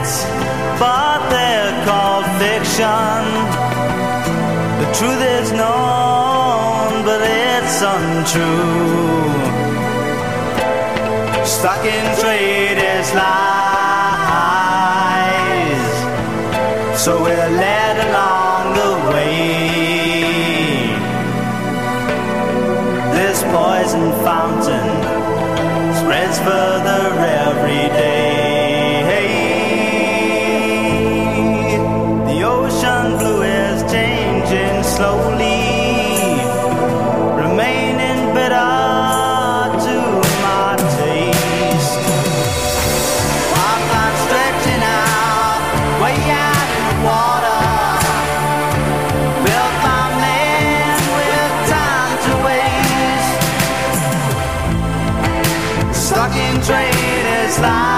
facts, but they're called fiction. The truth is known, but it's untrue. Stock in trade is lies, so we're led along the way. This poison fountain spreads further every day. The ocean blue is changing slowly, remaining bitter to my taste. Pipeline stretching out, way out in the water, built by man with time to waste. Stuck in trade is life.